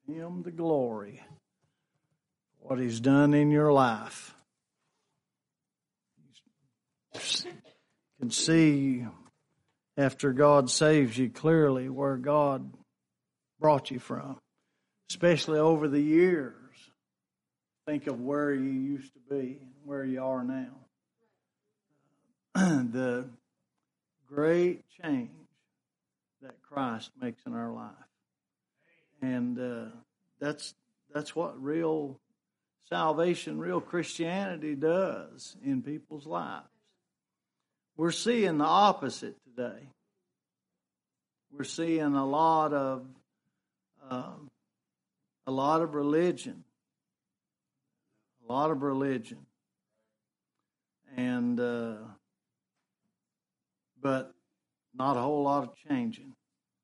Him the glory, what He's done in your life. You can see after God saves you clearly where God brought you from, especially over the years. Think of where you used to be and where you are now. The great change that Christ makes in our life. And that's what real salvation, real Christianity does in people's lives. We're seeing the opposite today. We're seeing a lot of religion, and but not a whole lot of changing.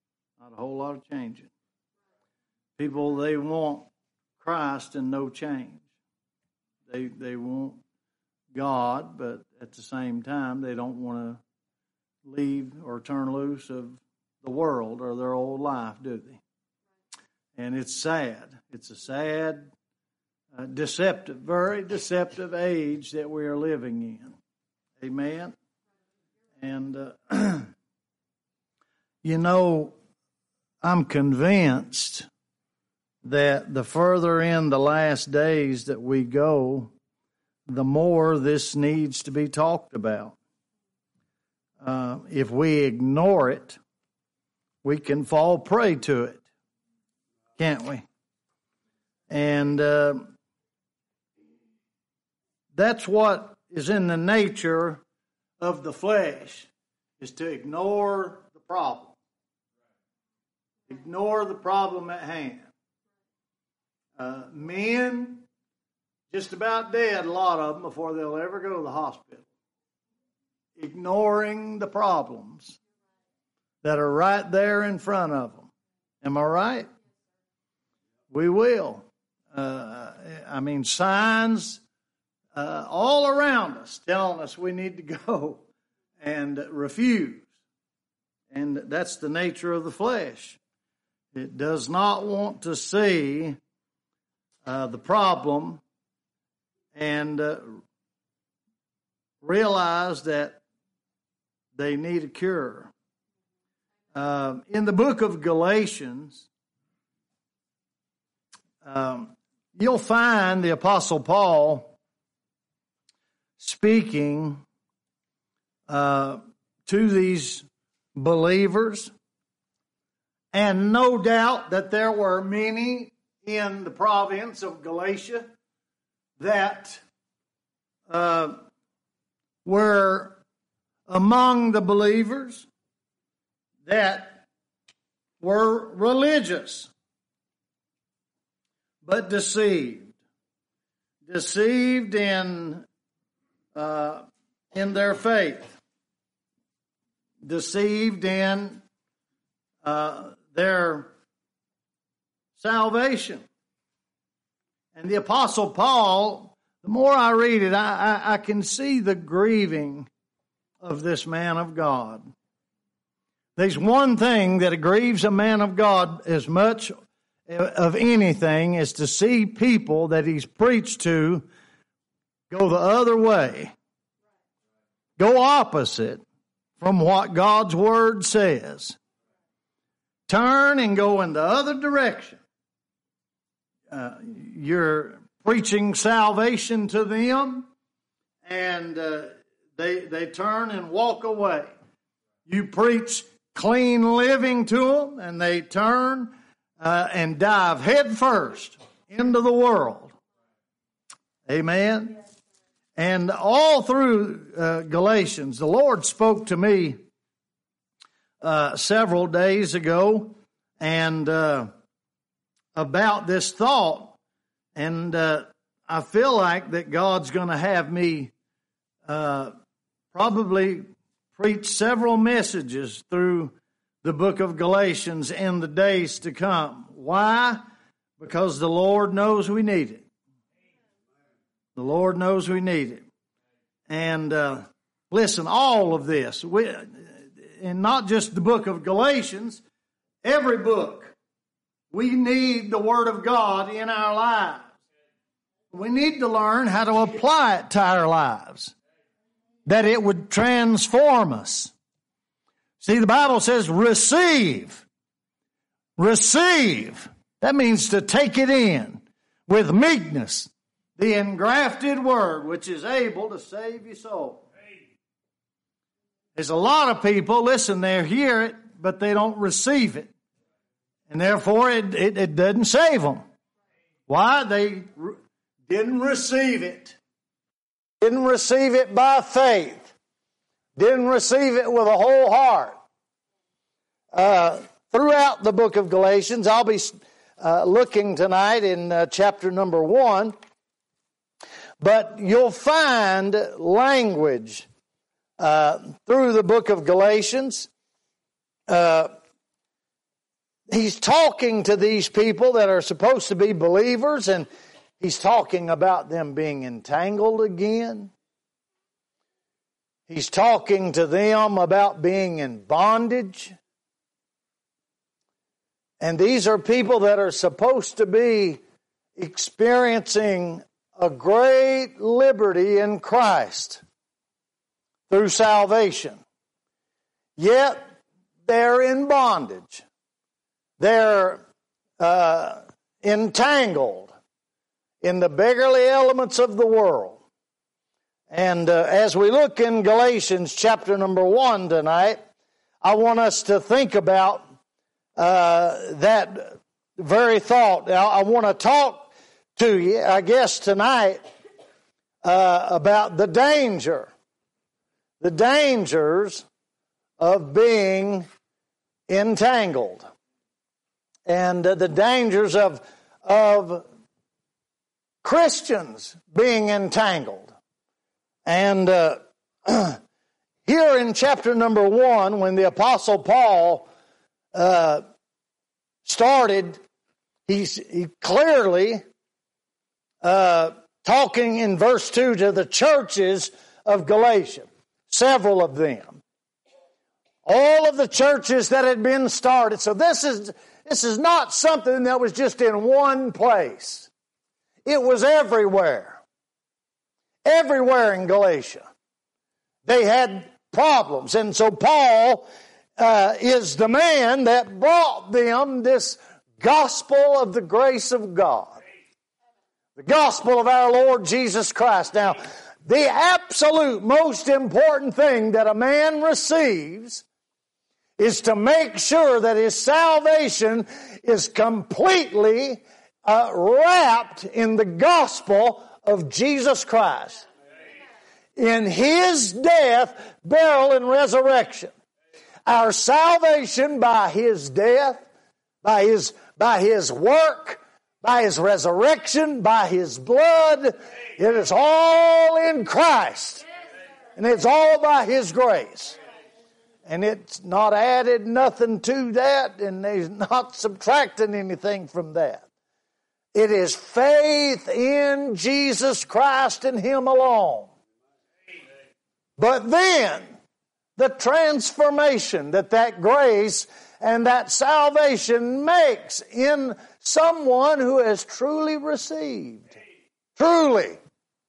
People, they want Christ and no change. They want God, but at the same time, they don't want to leave or turn loose of the world or their old life, do they? And it's sad. It's a sad, deceptive, very deceptive age that we are living in. Amen? And, I'm convinced that the further in the last days that we go, the more this needs to be talked about. If we ignore it, we can fall prey to it, can't we? And that's what is in the nature of the flesh, is to ignore the problem. Ignore the problem at hand. Men, just about dead, a lot of them, before they'll ever go to the hospital. Ignoring the problems that are right there in front of them. Am I right? We will. Signs all around us telling us we need to go and refuse. And that's the nature of the flesh. It does not want to see the problem and realize that they need a cure. In the book of Galatians, you'll find the Apostle Paul speaking to these believers, and no doubt that there were many in the province of Galatia that were among the believers that were religious, but deceived in their faith, deceived in their salvation. And the Apostle Paul, the more I read it, I can see the grieving of this man of God. There's one thing that grieves a man of God as much of anything is to see people that he's preached to go the other way, go opposite from what God's Word says. Turn and go in the other direction. You're preaching salvation to them, and they turn and walk away. You preach clean living to them, and they turn and dive headfirst into the world. Amen? And all through Galatians, the Lord spoke to me several days ago and about this thought, and I feel like that God's going to have me probably preach several messages through the book of Galatians in the days to come. Why? Because the Lord knows we need it. The Lord knows we need it. And listen, all of this, and not just the book of Galatians, every book We need the Word of God in our lives. We need to learn how to apply it to our lives, that it would transform us. See, the Bible says receive. Receive. That means to take it in with meekness, the engrafted Word, which is able to save your soul. There's a lot of people, listen, they hear it, but they don't receive it. And therefore, it doesn't save them. Why? They didn't receive it. Didn't receive it by faith. Didn't receive it with a whole heart. Throughout the book of Galatians, I'll be looking tonight in chapter number 1. But you'll find language through the book of Galatians. He's talking to these people that are supposed to be believers, and he's talking about them being entangled again. He's talking to them about being in bondage. And these are people that are supposed to be experiencing a great liberty in Christ through salvation. Yet they're in bondage. They're entangled in the beggarly elements of the world. And as we look in Galatians chapter number 1 tonight, I want us to think about that very thought. Now, I want to talk to you, I guess, tonight about the dangers of being entangled, and the dangers of Christians being entangled. And here in chapter number 1, when the Apostle Paul started, he clearly talking in verse 2 to the churches of Galatia, several of them. All of the churches that had been started. So this is not something that was just in one place. It was everywhere. Everywhere in Galatia. They had problems. And so Paul is the man that brought them this gospel of the grace of God. The gospel of our Lord Jesus Christ. Now, the absolute most important thing that a man receives is to make sure that his salvation is completely wrapped in the gospel of Jesus Christ. In His death, burial, and resurrection. Our salvation by His death, by His work, by His resurrection, by His blood, it is all in Christ. And it's all by His grace. And it's not added nothing to that, and He's not subtracting anything from that. It is faith in Jesus Christ and Him alone. But then, the transformation that grace and that salvation makes in someone who has truly received. Truly.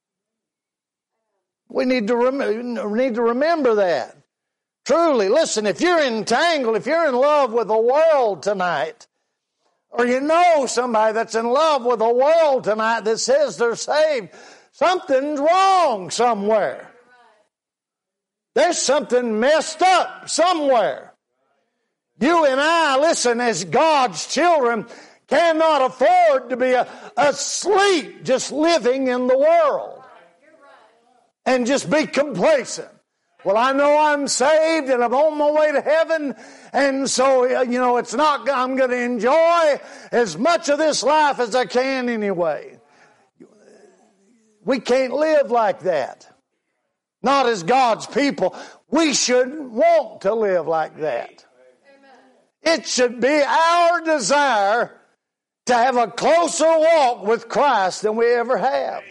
We need to remember that. Truly. Listen, if you're entangled, if you're in love with the world tonight, or you know somebody that's in love with the world tonight that says they're saved, something's wrong somewhere. There's something messed up somewhere. You and I, listen, as God's children, cannot afford to be asleep just living in the world and just be complacent. Well, I know I'm saved and I'm on my way to heaven, and so, it's not, I'm going to enjoy as much of this life as I can anyway. We can't live like that. Not as God's people. We shouldn't want to live like that. It should be our desire to have a closer walk with Christ than we ever have.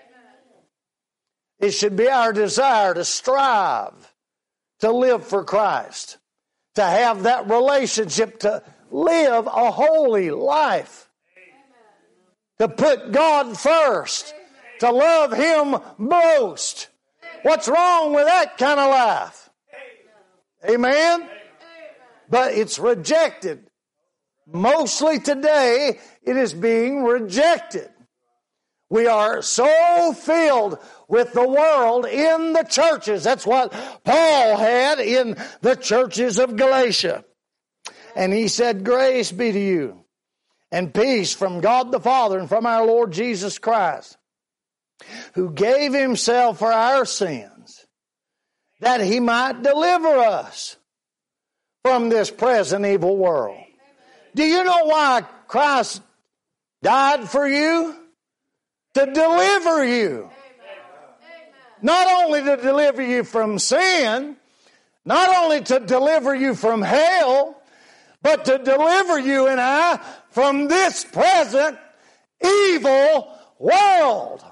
It should be our desire to strive to live for Christ, to have that relationship live a holy life. To put God first. To love Him most. What's wrong with that kind of life? Amen? But it's rejected. Mostly today, it is being rejected. We are so filled with the world in the churches. That's what Paul had in the churches of Galatia. And he said, grace be to you and peace from God the Father and from our Lord Jesus Christ, who gave Himself for our sins, that He might deliver us from this present evil world. Do you know why Christ died for you? To deliver you. Not only to deliver you from sin, not only to deliver you from hell, but to deliver you and I from this present evil world.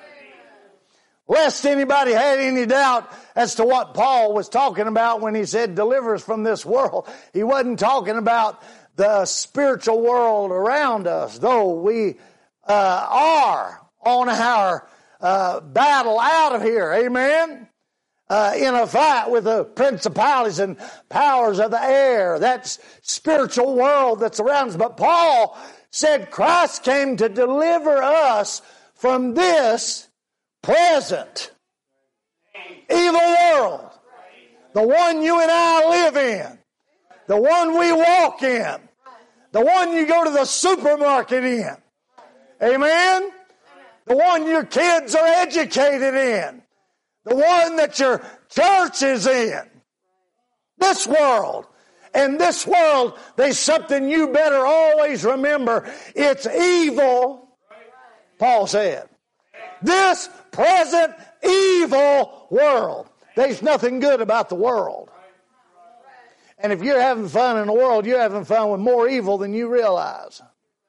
Lest anybody had any doubt as to what Paul was talking about when he said deliver us from this world. He wasn't talking about the spiritual world around us, though we are on our battle out of here. Amen? In a fight with the principalities and powers of the air. That spiritual world that's around us. But Paul said Christ came to deliver us from this present evil world. The one you and I live in. The one we walk in. The one you go to the supermarket in. Amen? The one your kids are educated in. The one that your church is in. This world. And this world, there's something you better always remember. It's evil, Paul said. This present evil world. There's nothing good about the world. And if you're having fun in the world, you're having fun with more evil than you realize.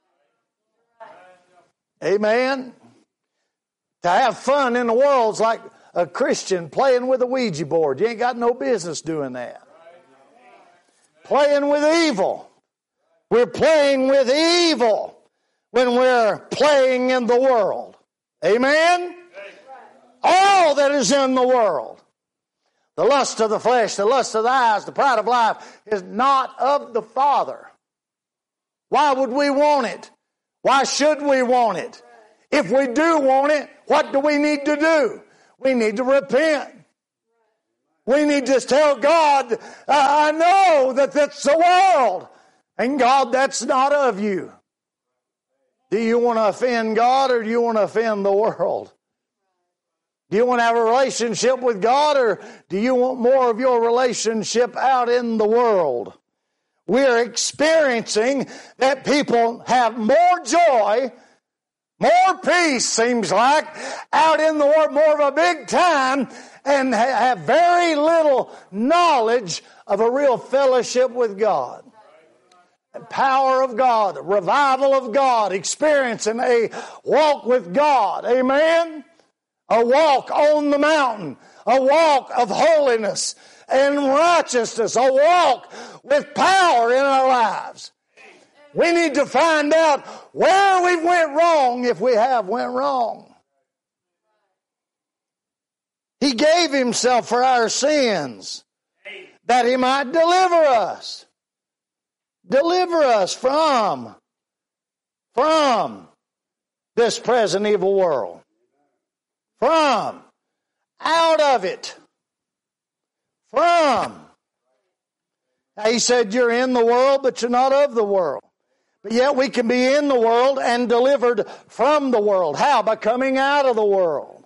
Amen? To have fun in the world is like a Christian playing with a Ouija board. You ain't got no business doing that. Playing with evil. We're playing with evil when we're playing in the world. Amen? All that is in the world. The lust of the flesh, the lust of the eyes, the pride of life is not of the Father. Why would we want it? Why should we want it? If we do want it, what do we need to do? We need to repent. We need to tell God, I know that that's the world. And God, that's not of you. Do you want to offend God or do you want to offend the world? Do you want to have a relationship with God or do you want more of your relationship out in the world? We're experiencing that people have more joy, more peace, seems like, out in the world, more of a big time, and have very little knowledge of a real fellowship with God. And power of God, revival of God, experiencing a walk with God. Amen? A walk on the mountain, a walk of holiness and righteousness, a walk with power in our lives. We need to find out where we went wrong if we have went wrong. He gave Himself for our sins that He might deliver us. Deliver us from this present evil world. From, out of it. From. Now He said you're in the world, but you're not of the world. But yet we can be in the world and delivered from the world. How? By coming out of the world.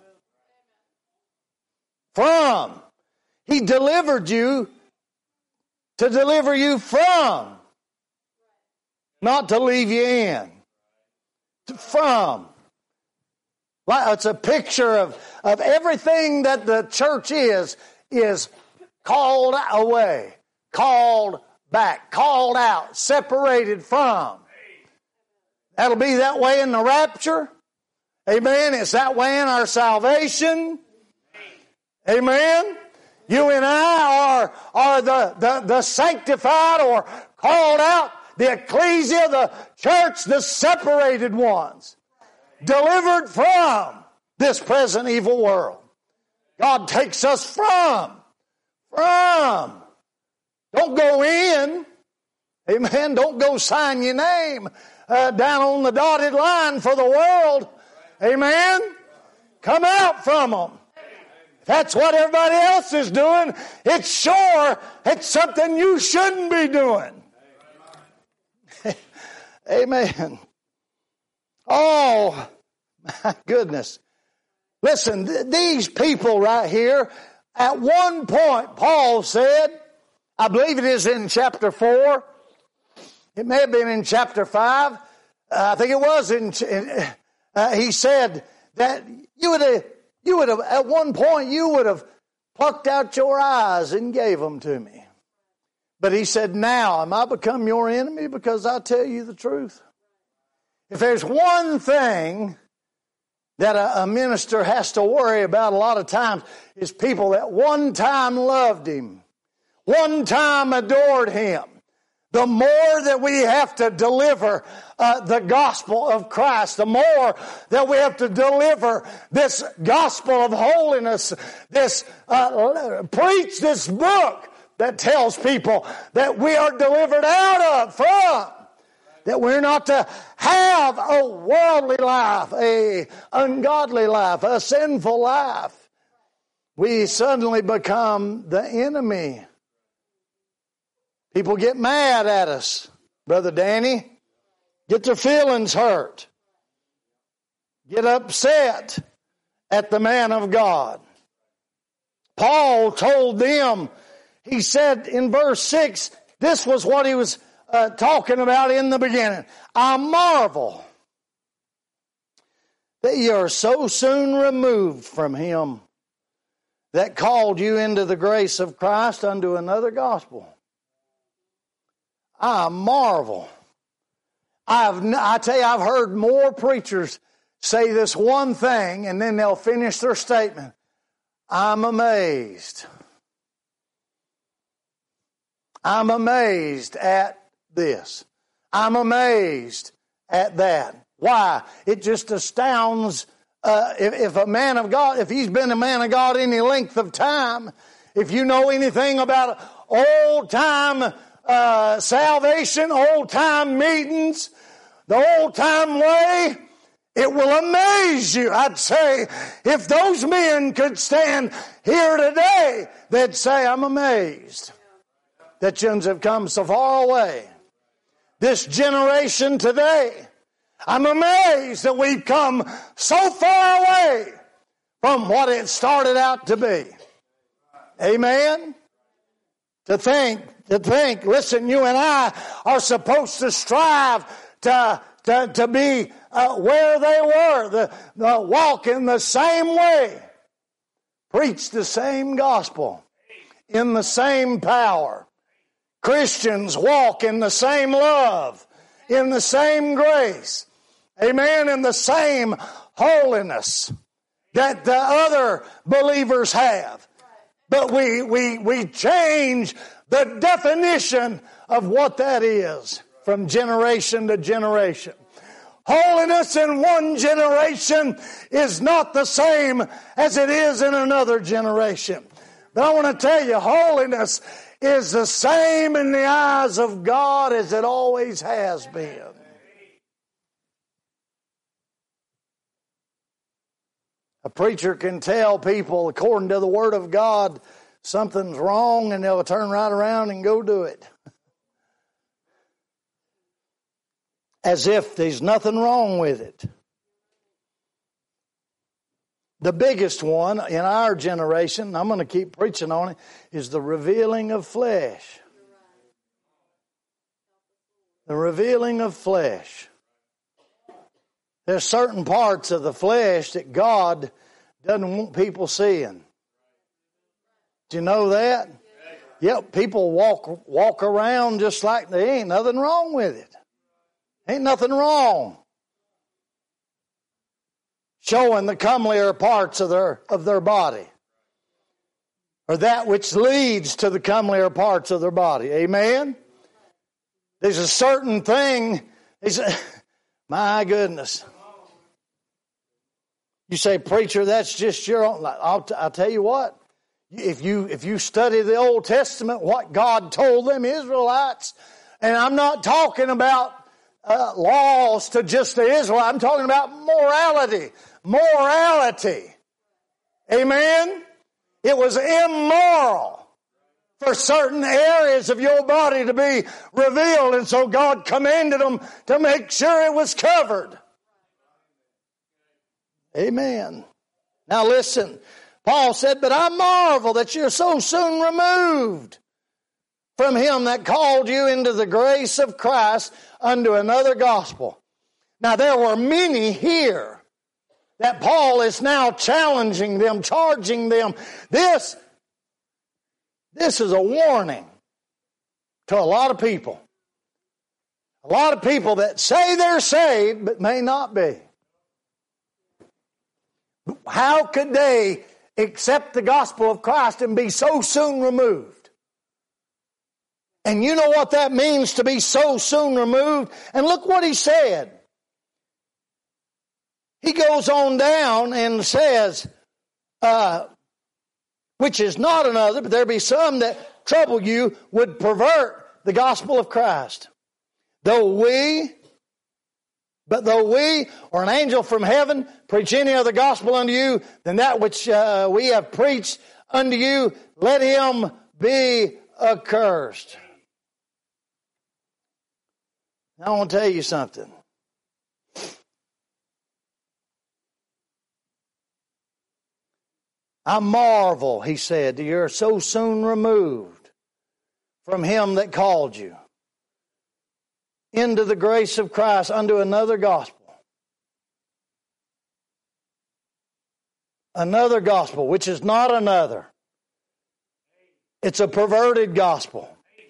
From. He delivered you to deliver you from. Not to leave you in. From. It's a picture of everything that the church is called away, called back, called out, separated from. That'll be that way in the rapture. Amen. It's that way in our salvation. Amen. You and I are the sanctified or called out the ecclesia, the church, the separated ones, delivered from this present evil world. God takes us from. Don't go in. Amen. Don't go sign your name down on the dotted line for the world. Amen. Come out from them. If that's what everybody else is doing, it's something you shouldn't be doing. Amen. Oh, my goodness. Listen, these people right here, at one point, Paul said, I believe it is in chapter 4. It may have been in chapter 5. I think it was he said that you would have, at one point, you would have plucked out your eyes and gave them to me. But he said, now am I become your enemy because I tell you the truth? If there's one thing that a minister has to worry about a lot of times, is people that one time loved him, one time adored him. The more that we have to deliver the gospel of Christ, the more that we have to deliver this gospel of holiness, preach this book that tells people that we are delivered from, that we're not to have a worldly life, a ungodly life, a sinful life. We suddenly become the enemy. People get mad at us, Brother Danny. Get their feelings hurt. Get upset at the man of God. Paul told them, he said in verse 6, this was what he was talking about in the beginning. I marvel that you are so soon removed from him that called you into the grace of Christ unto another gospel. I marvel. I tell you, I've heard more preachers say this one thing and then they'll finish their statement. I'm amazed. I'm amazed at this. I'm amazed at that. Why? It just astounds. If a man of God, if he's been a man of God any length of time, if you know anything about old time salvation, old time meetings, the old time way, it will amaze you. I'd say if those men could stand here today, they'd say, I'm amazed that you have come so far away. This generation today, I'm amazed that we've come so far away from what it started out to be. Amen? To think, listen, you and I are supposed to strive to be where they were, walk in the same way, preach the same gospel, in the same power. Christians walk in the same love, in the same grace, amen, in the same holiness that the other believers have. But we change the definition of what that is from generation to generation. Holiness in one generation is not the same as it is in another generation. But I want to tell you, holiness is the same in the eyes of God as it always has been. A preacher can tell people, according to the Word of God, something's wrong, and they'll turn right around and go do it. As if there's nothing wrong with it. The biggest one in our generation, I'm going to keep preaching on it, is the revealing of flesh. The revealing of flesh. There's certain parts of the flesh that God doesn't want people seeing. Do you know that? Yep, people walk around just like there ain't nothing wrong with it. Ain't nothing wrong. Showing the comelier parts of their body. Or that which leads to the comelier parts of their body. Amen? There's a certain thing. My goodness. You say, preacher, that's just your own. I'll tell you what. If you study the Old Testament, what God told them Israelites, and I'm not talking about laws to just the Israelites. I'm talking about morality. Morality. Amen? It was immoral for certain areas of your body to be revealed, and so God commanded them to make sure it was covered. Amen. Now listen, Paul said, but I marvel that you're so soon removed from him that called you into the grace of Christ unto another gospel. Now there were many here that Paul is now challenging them, charging them. This is a warning to a lot of people. A lot of people that say they're saved but may not be. How could they accept the gospel of Christ and be so soon removed? And you know what that means, to be so soon removed? And look what he said. He goes on down and says, which is not another, but there be some that trouble you, would pervert the gospel of Christ. Though we or an angel from heaven preach any other gospel unto you than that which we have preached unto you, let him be accursed. Now I want to tell you something. I marvel, he said, that you're so soon removed from him that called you into the grace of Christ unto another gospel. Another gospel, which is not another. It's a perverted gospel.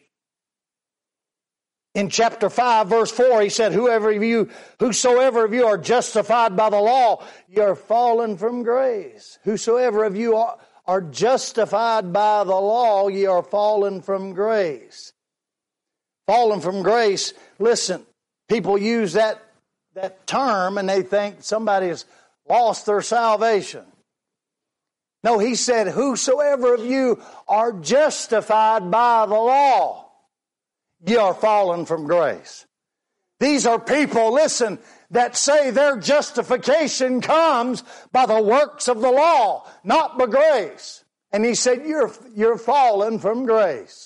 In chapter 5, verse 4, he said, whosoever of you are justified by the law, you're fallen from grace. Whosoever of you are justified by the law, ye are fallen from grace. Fallen from grace, listen, people use that term and they think somebody has lost their salvation. No, he said, whosoever of you are justified by the law, ye are fallen from grace. These are people, listen, that say their justification comes by the works of the law, not by grace. And he said, you're fallen from grace.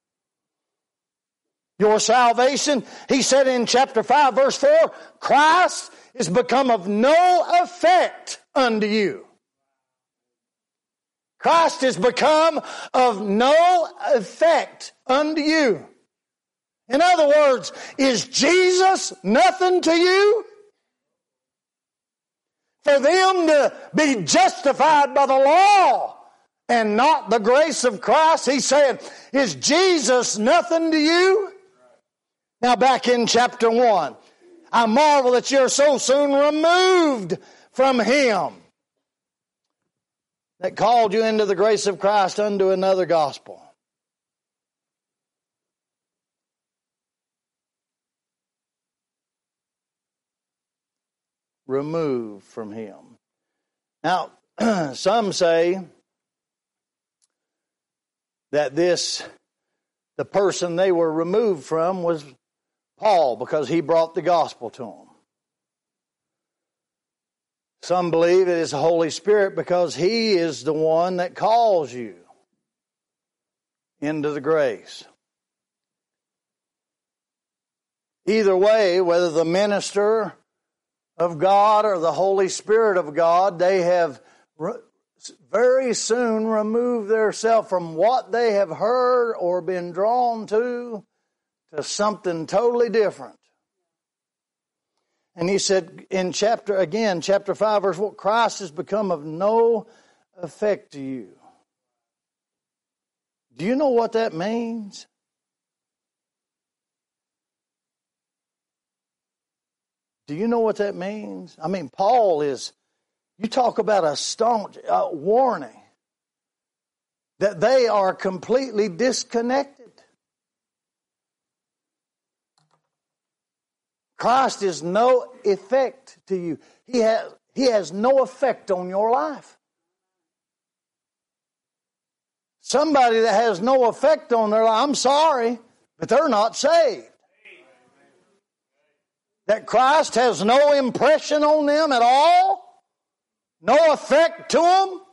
Your salvation, he said in chapter 5, verse 4, Christ is become of no effect unto you. Christ is become of no effect unto you. In other words, is Jesus nothing to you? For them to be justified by the law and not the grace of Christ, he said, is Jesus nothing to you? Now back in chapter 1, I marvel that you're so soon removed from him that called you into the grace of Christ unto another gospel. Removed from him. Now, some say that the person they were removed from was Paul, because he brought the gospel to them. Some believe it is the Holy Spirit because he is the one that calls you into the grace. Either way, whether the minister of God or the Holy Spirit of God, they have very soon removed themselves from what they have heard or been drawn to something totally different. And he said in chapter 5, verse 4, Christ has become of no effect to you. Do you know what that means? Do you know what that means? I mean, Paul is, you talk about a staunch warning that they are completely disconnected. Christ is no effect to you. He has no effect on your life. Somebody that has no effect on their life, I'm sorry, but they're not saved. That Christ has no impression on them at all, no effect to them.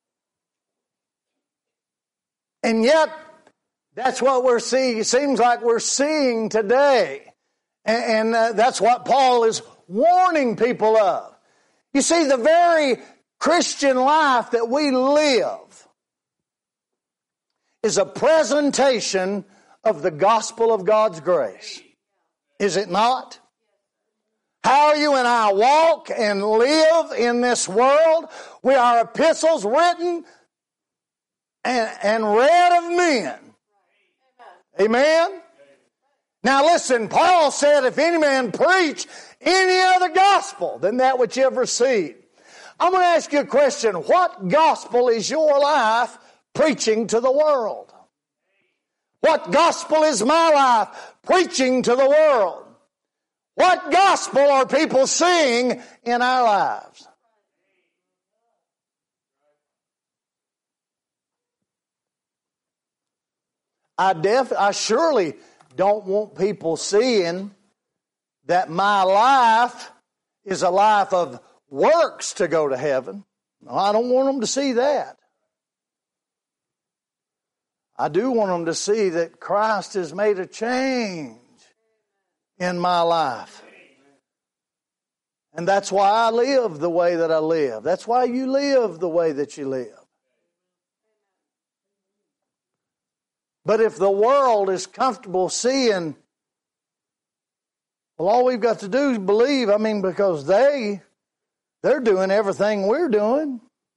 And yet, that's what we're seeing. It seems like we're seeing today. And that's what Paul is warning people of. You see, the very Christian life that we live is a presentation of the gospel of God's grace. Is it not? How you and I walk and live in this world, we are epistles written and read of men. Amen? Now listen, Paul said, if any man preach any other gospel than that which you have received. I'm going to ask you a question. What gospel is your life preaching to the world? What gospel is my life preaching to the world? What gospel are people seeing in our lives? I surely don't want people seeing that my life is a life of works to go to heaven. No, I don't want them to see that. I do want them to see that Christ has made a change in my life. And that's why I live the way that I live. That's why you live the way that you live. But if the world is comfortable seeing, well, all we've got to do is believe. I mean, because they're doing everything we're doing.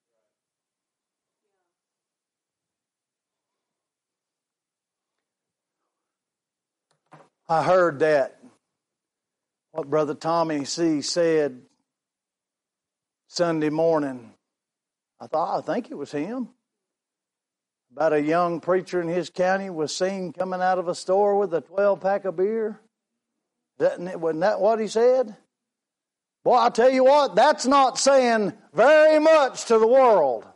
I heard that, what Brother Tommy C. said Sunday morning. I think it was him. About a young preacher in his county was seen coming out of a store with a 12-pack of beer. Wasn't that what he said? Boy, I'll tell you what, that's not saying very much to the world.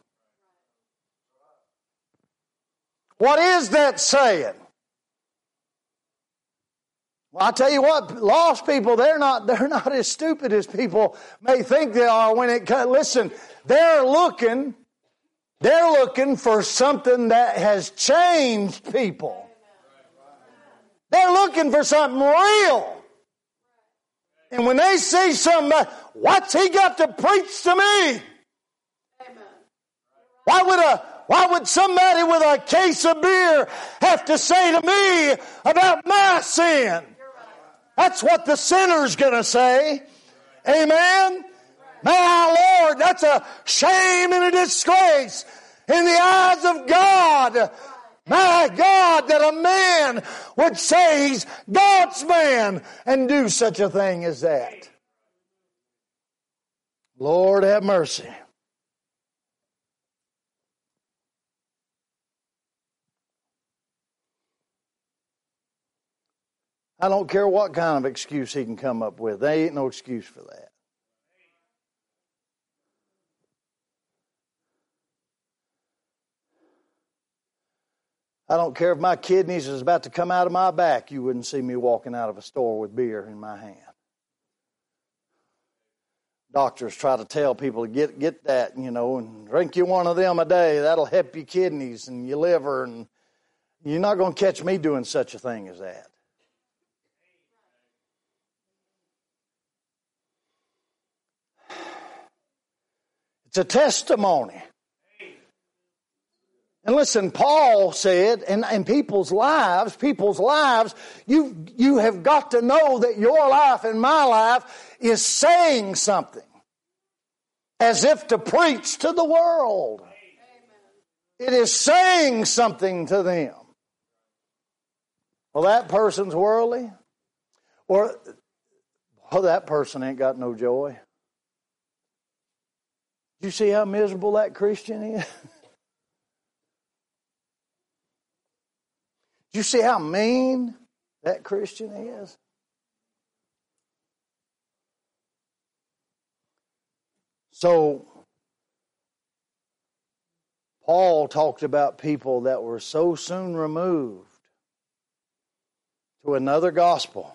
What is that saying? Well, I'll tell you what, lost people, they're not as stupid as people may think they are when it comes. Listen, they're looking for something that has changed people. They're looking for something real. And when they see somebody, what's he got to preach to me? Why would somebody with a case of beer have to say to me about my sin? That's what the sinner's going to say. Amen? My Lord, that's a shame and a disgrace in the eyes of God. My God, that a man would say he's God's man and do such a thing as that. Lord, have mercy. I don't care what kind of excuse he can come up with. There ain't no excuse for that. I don't care if my kidneys is about to come out of my back. You wouldn't see me walking out of a store with beer in my hand. Doctors try to tell people to get that, and drink you one of them a day. That'll help your kidneys and your liver. And you're not going to catch me doing such a thing as that. It's a testimony. And listen, Paul said, in people's lives, you have got to know that your life and my life is saying something. As if to preach to the world. It is saying something to them. Well, that person's worldly. Or, that person ain't got no joy. You see how miserable that Christian is? You see how mean that Christian is? So, Paul talked about people that were so soon removed to another gospel.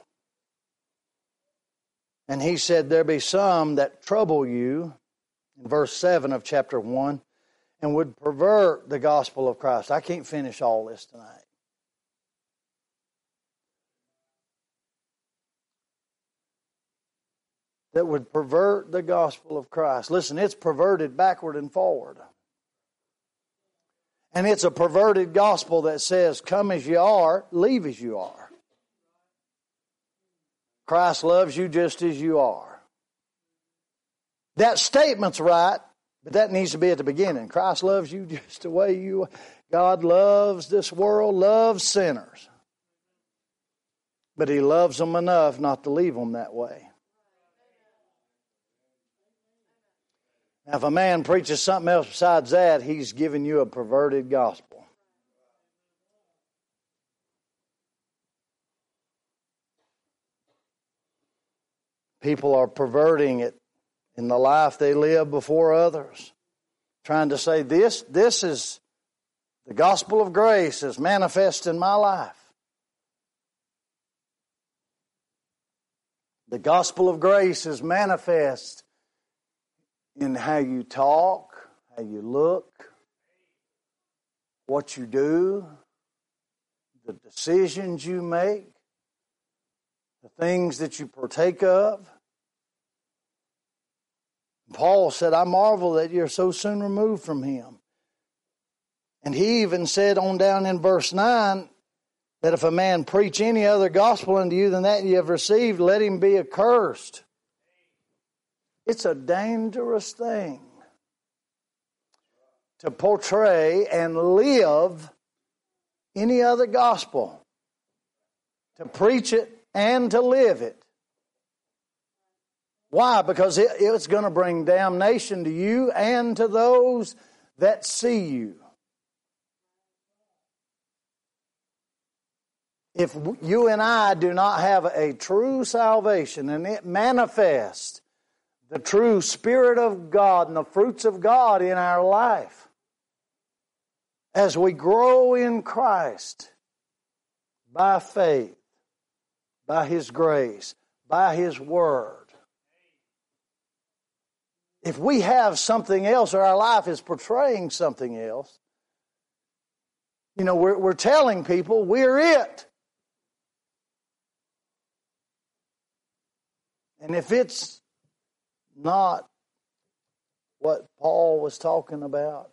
And he said there be some that trouble you, in verse 7 of chapter 1, and would pervert the gospel of Christ. I can't finish all this tonight. That would pervert the gospel of Christ. Listen, it's perverted backward and forward. And it's a perverted gospel that says, come as you are, leave as you are. Christ loves you just as you are. That statement's right, but that needs to be at the beginning. Christ loves you just the way you are. God loves this world, loves sinners. But He loves them enough not to leave them that way. Now, if a man preaches something else besides that, he's giving you a perverted gospel. People are perverting it in the life they live before others. Trying to say, this is the gospel of grace is manifest in my life. The gospel of grace is manifest in how you talk, how you look, what you do, the decisions you make, the things that you partake of. Paul said, I marvel that you're so soon removed from Him. And he even said on down in verse 9, that if a man preach any other gospel unto you than that you have received, let him be accursed. It's a dangerous thing to portray and live any other gospel, to preach it and to live it. Why? Because it's going to bring damnation to you and to those that see you. If you and I do not have a true salvation and it manifests the true Spirit of God and the fruits of God in our life, as we grow in Christ by faith, by His grace, by His Word. If we have something else or our life is portraying something else, we're telling people we're it. And if it's not what Paul was talking about,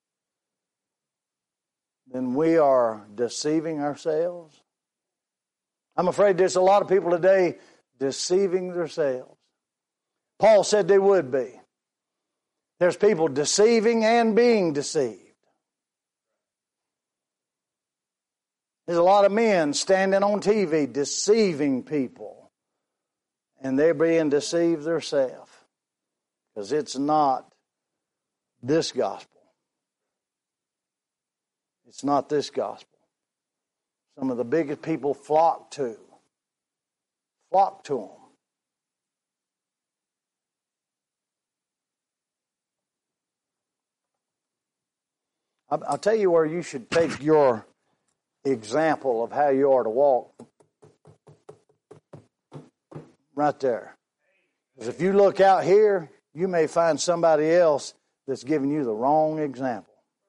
then we are deceiving ourselves. I'm afraid there's a lot of people today deceiving themselves. Paul said they would be. There's people deceiving and being deceived. There's a lot of men standing on TV deceiving people. And they're being deceived themselves. Because it's not this gospel. It's not this gospel. Some of the biggest people flock to them. I'll tell you where you should take your example of how you are to walk. Right there. Because if you look out here, you may find somebody else that's giving you the wrong example.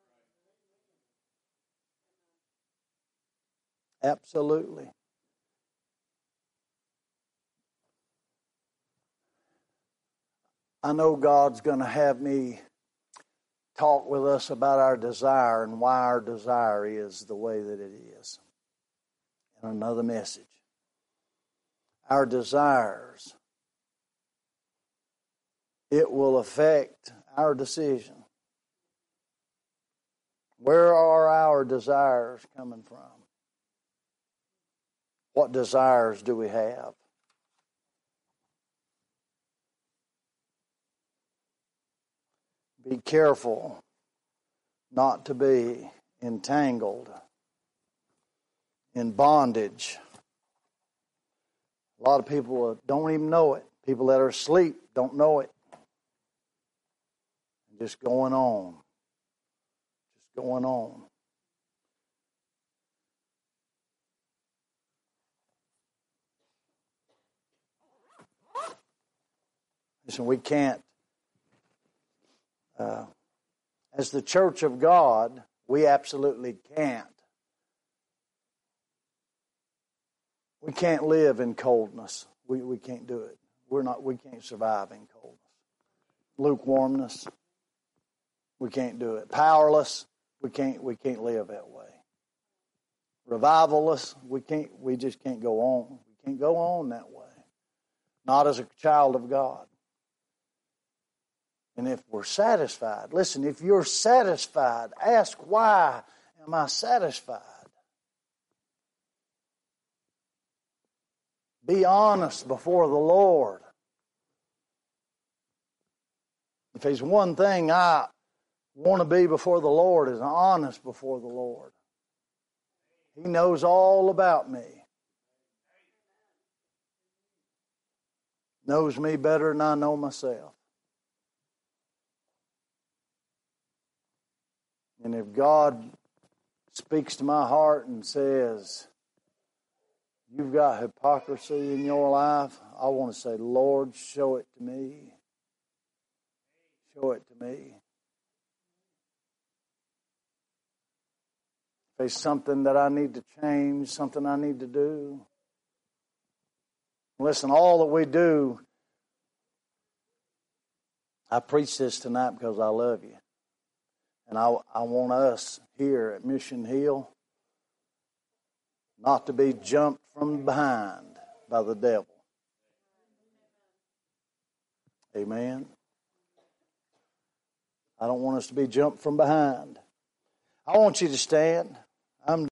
Absolutely. I know God's going to have me talk with us about our desire and why our desire is the way that it is in another message. Our desires, it will affect our decision. Where are our desires coming from? What desires do we have? Be careful not to be entangled in bondage. A lot of people don't even know it. People that are asleep don't know it. Just going on. Just going on. Listen, we can't, as the church of God, we absolutely can't. We can't live in coldness. We can't do it. We can't survive in coldness. Lukewarmness. We can't do it. Powerless. We can't live that way. Revivalless. We just can't go on. We can't go on that way. Not as a child of God. And if we're satisfied, listen, if you're satisfied, ask, why am I satisfied? Be honest before the Lord. If there's one thing I want to be before the Lord, is honest before the Lord. He knows all about me. Knows me better than I know myself. And if God speaks to my heart and says, you've got hypocrisy in your life, I want to say, Lord, show it to me. Show it to me. If there's something that I need to change, something I need to do. Listen, all that we do, I preach this tonight because I love you. And I want us here at Mission Hill not to be jumped from behind by the devil. Amen. I don't want us to be jumped from behind. I want you to stand.